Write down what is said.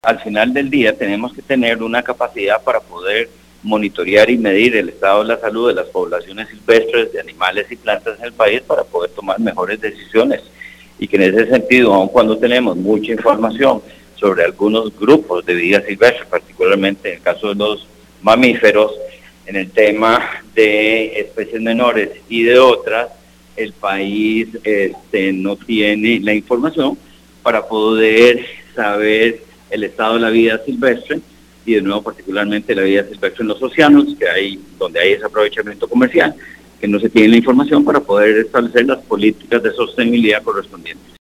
Al final del día tenemos que tener una capacidad para poder monitorear y medir el estado de la salud de las poblaciones silvestres de animales y plantas en el país para poder tomar mejores decisiones. Y que en ese sentido, aun cuando tenemos mucha información sobre algunos grupos de vida silvestre, particularmente en el caso de los mamíferos, en el tema de especies menores y de otras, el país no tiene la información para poder saber el estado de la vida silvestre y de nuevo particularmente la vida silvestre en los océanos, donde hay ese aprovechamiento comercial, que no se tiene la información para poder establecer las políticas de sostenibilidad correspondientes.